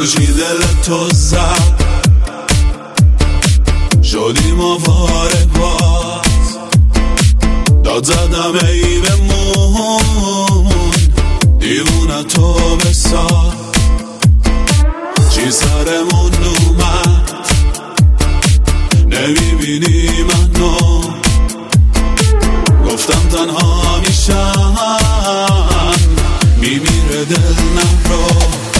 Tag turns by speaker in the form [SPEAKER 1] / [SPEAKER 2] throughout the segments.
[SPEAKER 1] چی دل تو زد شدیم آواره باز داد زدم ای بمون دیوونه تو بساز چی سرمون اومد نمیبینی منو گفتم تنها میشم میمیره دل نرو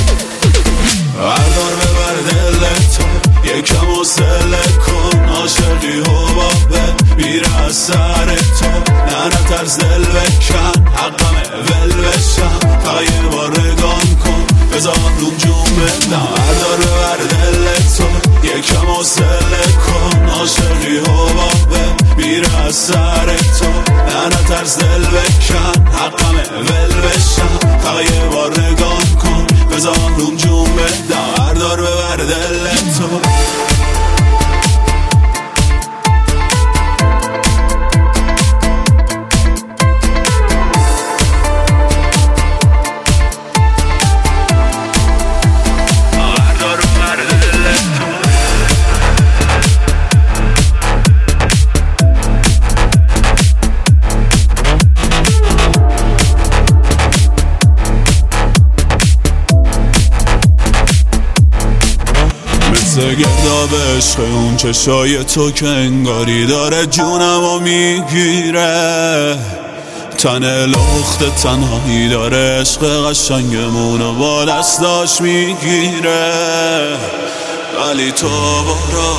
[SPEAKER 1] بردار ببر دل تو یکم حوصله کن عاشقی حبابه میره از سر تو نه ترس دل بکن حقمه ول بشم تا یه بار نگام کن بذار روم جون بدم بردار ببر دل تو یکم حوصله کن عاشقی حبابه میره از سر تو نه ترس دل بکن حقمه ول بشم تا یه بار نگام کن بذار روم جون بدم بردار ببر دل تو گرداب عشق اون چشای تو که انگاری داره جونمو میگیره تن لخت تنهایی داره عشق قشنگمونو با دستاش میگیره ولی تو برو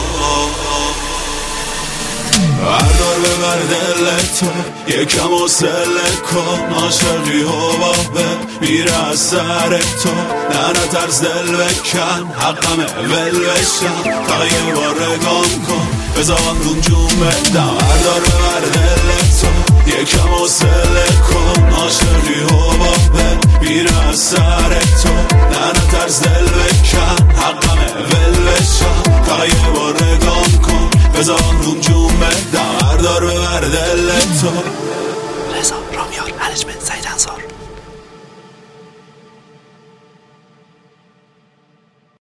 [SPEAKER 1] بردار ببر دل تو یکم حوصله کن عاشقی حبابه میره از سر تو نه ترس دل بکن حقمه ول بشم تا یه بار نگام کن بذار روم جون بدم بردار ببر دل تو یکم حوصله کن عاشقی حبابه میره از سر تو نه ترس دل بکن حقمه ول بشم تا یه بار نگام کن بذار روم جون بدم بردار ببر دل تو
[SPEAKER 2] رضا رامیار انیجمنت سعید انصار